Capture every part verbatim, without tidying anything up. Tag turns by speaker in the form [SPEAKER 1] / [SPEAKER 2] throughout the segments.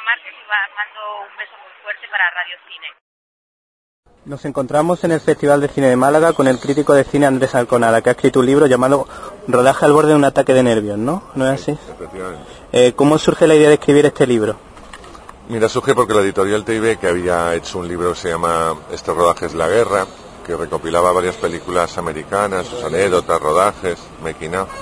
[SPEAKER 1] Márquez y mando un beso muy fuerte para Radio Cine.
[SPEAKER 2] Nos encontramos en el Festival de Cine de Málaga con el crítico de cine Andrés Alconada, que ha escrito un libro llamado Rodaje al borde de un ataque de nervios, ¿no? ¿No es así?
[SPEAKER 3] Sí, efectivamente.
[SPEAKER 2] Eh, ¿Cómo surge la idea de escribir este libro?
[SPEAKER 3] Mira, surge porque la editorial T I B, que había hecho un libro que se llama Este rodaje es la guerra, que recopilaba varias películas americanas, sus anécdotas, rodajes, making of,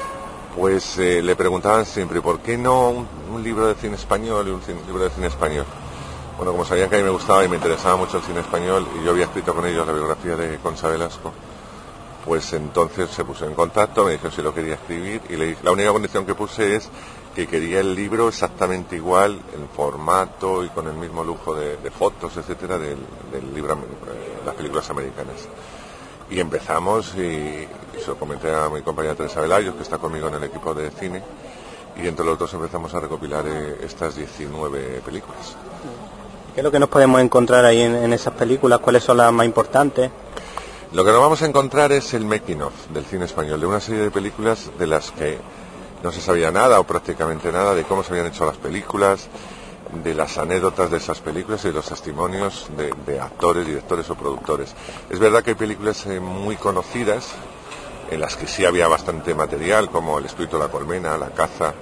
[SPEAKER 3] pues eh, le preguntaban siempre, ¿por qué no un, un libro de cine español y un cine, libro de cine español? Bueno, como sabían que a mí me gustaba y me interesaba mucho el cine español, y yo había escrito con ellos la biografía de Concha Velasco, pues entonces se puso en contacto, me dijeron si lo quería escribir, y le dije, la única condición que puse es que quería el libro exactamente igual, en formato y con el mismo lujo de, de fotos, etcétera, del, del libro, eh, las películas americanas. Y empezamos y, y se lo comenté a mi compañera Teresa Velayos, que está conmigo en el equipo de cine, y entre los dos empezamos a recopilar eh, estas diecinueve películas.
[SPEAKER 2] ¿Qué es lo que nos podemos encontrar ahí en, en esas películas? ¿Cuáles son las más importantes?
[SPEAKER 3] Lo que nos vamos a encontrar es el making of del cine español, de una serie de películas de las que no se sabía nada o prácticamente nada de cómo se habían hecho las películas, de las anécdotas de esas películas y de los testimonios de, de actores, directores o productores. Es verdad que hay películas eh, muy conocidas en las que sí había bastante material, como El espíritu de la colmena, La caza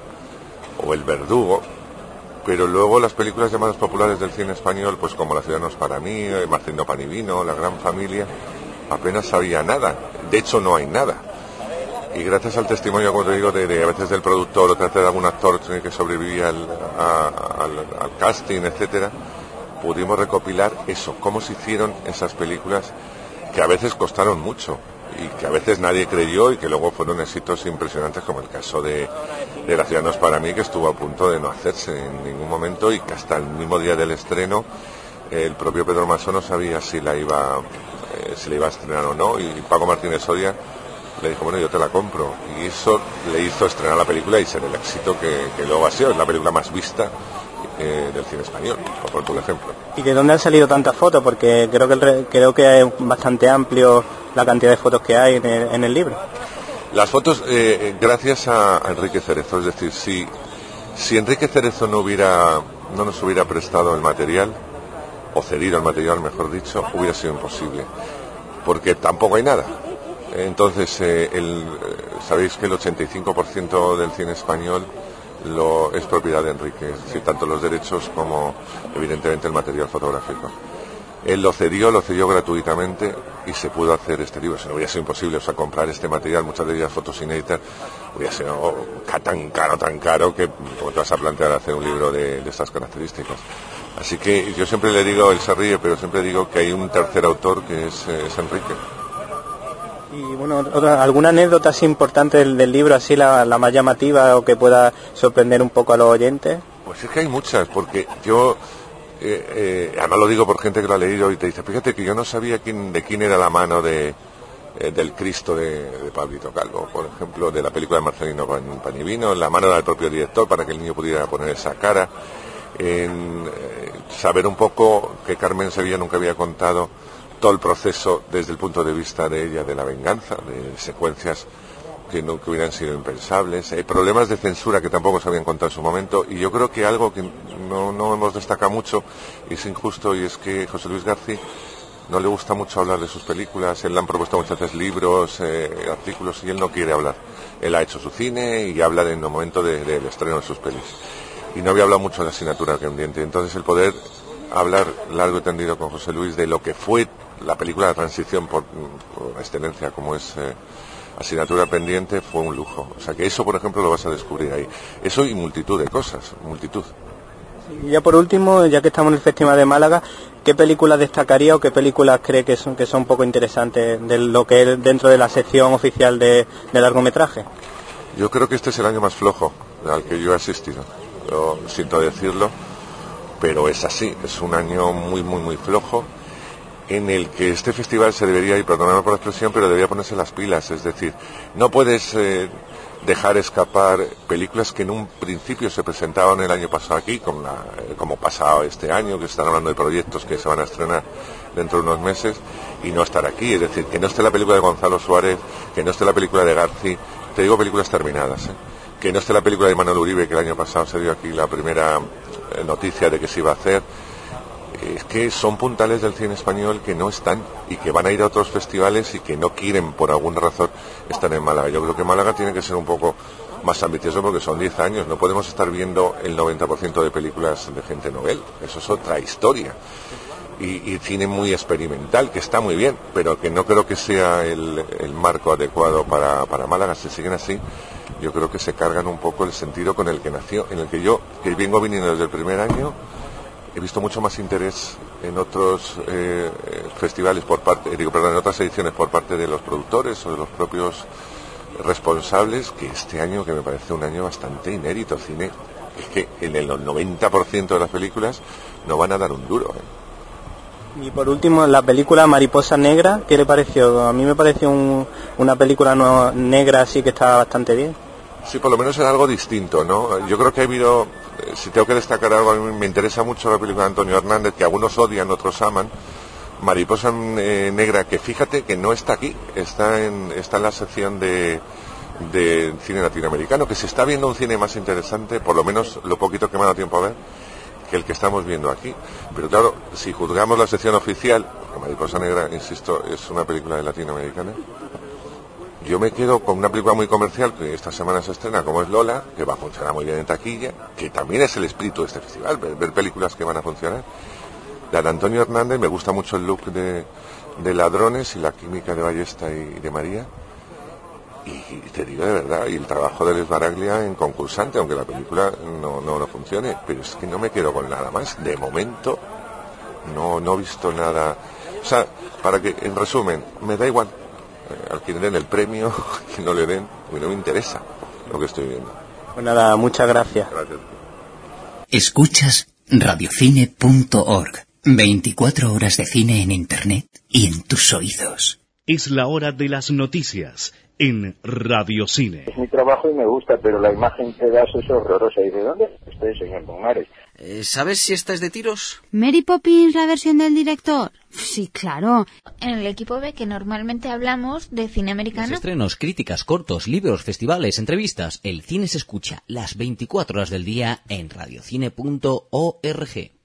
[SPEAKER 3] o El verdugo, pero luego las películas llamadas populares del cine español, pues como La ciudad no es para mí, Marcindo Pan y Vino, La gran familia, apenas había nada. De hecho no hay nada. Y gracias al testimonio, como te digo, de, de a veces del productor, otras veces de algún actor que sobrevivía al, a, al, al casting, etcétera, pudimos recopilar eso, cómo se hicieron esas películas que a veces costaron mucho y que a veces nadie creyó y que luego fueron éxitos impresionantes, como el caso de, de La ciudad no es para mí, que estuvo a punto de no hacerse en ningún momento y que hasta el mismo día del estreno el propio Pedro Masó no sabía si la iba, eh, si la iba a estrenar o no, y Paco Martínez Soria le dijo, bueno, yo te la compro, y eso le hizo estrenar la película y ser el éxito que, que luego ha sido. Es la película más vista eh, del cine español, por, por ejemplo.
[SPEAKER 2] ¿Y de dónde han salido tantas fotos? Porque creo que el, creo que es bastante amplio la cantidad de fotos que hay en el, en el libro.
[SPEAKER 3] Las fotos, eh, gracias a, a Enrique Cerezo, es decir, si, si Enrique Cerezo no hubiera, no nos hubiera prestado el material, o cedido el material, mejor dicho, hubiera sido imposible, porque tampoco hay nada. Entonces, eh, el, sabéis que el ochenta y cinco por ciento del cine español lo, es propiedad de Enrique, es decir, tanto los derechos como, evidentemente, el material fotográfico. Él lo cedió, lo cedió gratuitamente y se pudo hacer este libro. Si no hubiera sido imposible, o sea, comprar este material, muchas de ellas fotos inéditas, hubiera sido oh, tan caro, tan caro, que como te vas a plantear hacer un libro de, de estas características. Así que yo siempre le digo, él se ríe, pero siempre digo que hay un tercer autor que es, es Enrique.
[SPEAKER 2] Y bueno, otra, ¿alguna anécdota así importante del, del libro, así la, la más llamativa o que pueda sorprender un poco a los oyentes?
[SPEAKER 3] Pues es que hay muchas, porque yo, eh, eh, además lo digo por gente que lo ha leído y te dice, fíjate que yo no sabía quién, de quién era la mano de, eh, del Cristo de, de Pablito Calvo, por ejemplo, de la película de Marcelino Pan y Vino, la mano del propio director para que el niño pudiera poner esa cara, en eh, saber un poco que Carmen Sevilla nunca había contado todo el proceso desde el punto de vista de ella, de la venganza, de secuencias que no que hubieran sido impensables, hay problemas de censura que tampoco se habían contado en su momento, y yo creo que algo que no, no hemos destacado mucho y es injusto, y es que José Luis García no le gusta mucho hablar de sus películas. Él le han propuesto muchas veces libros, eh, artículos, y él no quiere hablar. Él ha hecho su cine y habla en el momento del de, de estreno de sus pelis, y no había hablado mucho de la asignatura pendiente. Entonces el poder hablar largo y tendido con José Luis de lo que fue la película de transición por, por excelencia, como es eh, Asignatura pendiente, fue un lujo. O sea que eso, por ejemplo, lo vas a descubrir ahí. Eso y multitud de cosas, multitud.
[SPEAKER 2] Y ya por último, ya que estamos en el Festival de Málaga, ¿qué películas destacaría o qué películas cree que son, que son un poco interesantes de lo que es dentro de la sección oficial de, de largometraje?
[SPEAKER 3] Yo creo que este es el año más flojo al que yo he asistido. Yo siento decirlo, pero es así. Es un año muy, muy, muy flojo, en el que este festival se debería, y perdonadme por la expresión, pero debería ponerse las pilas. Es decir, no puedes eh, dejar escapar películas que en un principio se presentaban el año pasado aquí, como, la, eh, como pasado este año, que están hablando de proyectos que se van a estrenar dentro de unos meses, y no estar aquí. Es decir, que no esté la película de Gonzalo Suárez, que no esté la película de Garci, te digo películas terminadas, ¿eh? Que no esté la película de Manuel Uribe, que el año pasado se dio aquí la primera eh, noticia de que se iba a hacer. Es que son puntales del cine español que no están y que van a ir a otros festivales y que no quieren por alguna razón estar en Málaga. Yo creo que Málaga tiene que ser un poco más ambicioso porque son diez años, no podemos estar viendo el noventa por ciento de películas de gente novel, eso es otra historia. Y, y cine muy experimental, que está muy bien, pero que no creo que sea el, el marco adecuado para, para Málaga. Si siguen así, yo creo que se cargan un poco el sentido con el que nació, en el que yo, que vengo viniendo desde el primer año, he visto mucho más interés en otros eh, festivales por parte, digo, perdón, en otras ediciones por parte de los productores o de los propios responsables, que este año, que me parece un año bastante inédito. Cine, es que en el noventa por ciento de las películas no van a dar un duro, ¿eh?
[SPEAKER 2] Y por último, la película Mariposa Negra, ¿qué le pareció? A mí me pareció un, una película no, negra así que estaba bastante bien.
[SPEAKER 3] Sí, por lo menos era algo distinto, ¿no? Yo creo que ha habido, si tengo que destacar algo, a mí me interesa mucho la película de Antonio Hernández, que algunos odian, otros aman. Mariposa eh, Negra, que fíjate que no está aquí, está en, está en la sección de, de cine latinoamericano, que se está viendo un cine más interesante, por lo menos lo poquito que me ha dado tiempo a ver, que el que estamos viendo aquí. Pero claro, si juzgamos la sección oficial, Mariposa Negra, insisto, es una película de latinoamericana, yo me quedo con una película muy comercial que esta semana se estrena, como es Lola, que va a funcionar muy bien en taquilla, que también es el espíritu de este festival, ver, ver películas que van a funcionar. La de Antonio Hernández, me gusta mucho el look de, de Ladrones y la química de Ballesta y de María. Y, y te digo de verdad, y el trabajo de Les Baraglia en concursante, aunque la película no, no, no funcione, pero es que no me quedo con nada más. De momento, no, no he visto nada. O sea, para que, en resumen, me da igual eh, al que le den el premio, que no le den, porque no me interesa lo que estoy viendo.
[SPEAKER 2] Pues nada, muchas gracias.
[SPEAKER 3] Gracias.
[SPEAKER 4] Escuchas radiocine punto org. veinticuatro horas de cine en internet y en tus oídos.
[SPEAKER 5] Es la hora de las noticias en Radio Cine.
[SPEAKER 6] Es mi trabajo y me gusta, pero la imagen que das es horrorosa. ¿Y de dónde estoy, señor Monares?
[SPEAKER 7] Eh, ¿Sabes si esta es de tiros?
[SPEAKER 8] ¿Mary Poppins, la versión del director? Sí, claro.
[SPEAKER 9] En el equipo B, que normalmente hablamos de cine americano.
[SPEAKER 10] Los estrenos, críticas, cortos, libros, festivales, entrevistas. El cine se escucha las veinticuatro horas del día en radiocine punto org.